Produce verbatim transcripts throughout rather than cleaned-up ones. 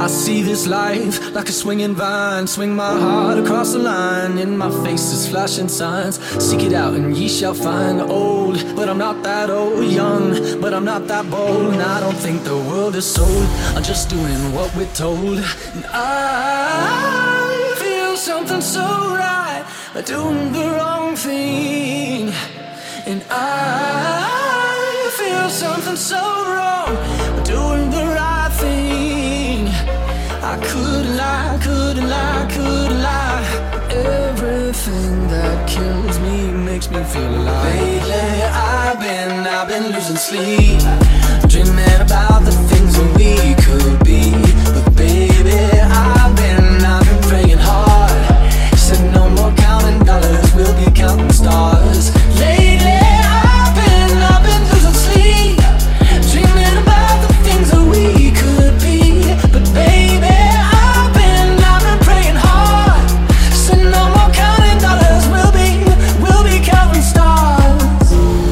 I see this life like a swinging vine. Swing my heart across the line. In my face is flashing signs. Seek it out and ye shall find. Old, but I'm not that old. Young, but I'm not that bold. And I don't think the world is sold. I'm just doing what we're told. And I feel something so right, but doing the wrong thing. And I feel something so wrong, but doing the right thing. I couldn't lie, couldn't lie, couldn't lie. Everything that kills me makes me feel alive. Lately I've been, I've been losing sleep, dreaming about the things that we could be. But baby, I've been, I've been praying hard. Said no more counting dollars, we'll be counting stars. Lately I've been, I've been losing sleep, dreaming about the things that we could be. But baby, I've been, I've been praying hard. Said no more counting dollars, we'll be, we'll be counting stars.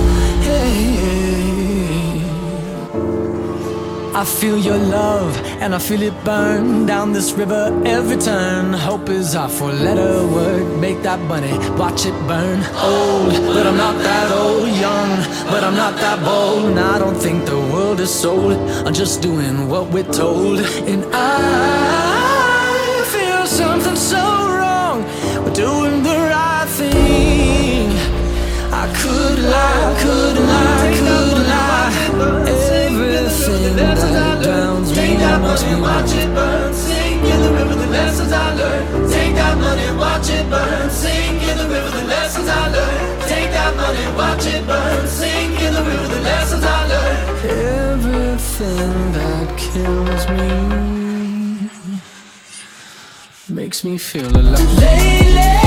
Hey, I feel your love and I feel it burn down this river every turn. Hope is our four-letter word. Make that money, watch it burn. Old, but I'm not that old. Young, but I'm not that bold. And I don't think the world is sold. I'm just doing what we're told. And I feel something so wrong, we're doing the right thing. I could lie, could lie, could lie. Everything that drowns me must be watch it burn, sing in the river the lessons I learned. Take that money, watch it burn, sing in the river the lessons I learned. Take that money, watch it burn, sing in the river the lessons I learned. Everything that kills me makes me feel alive. Lately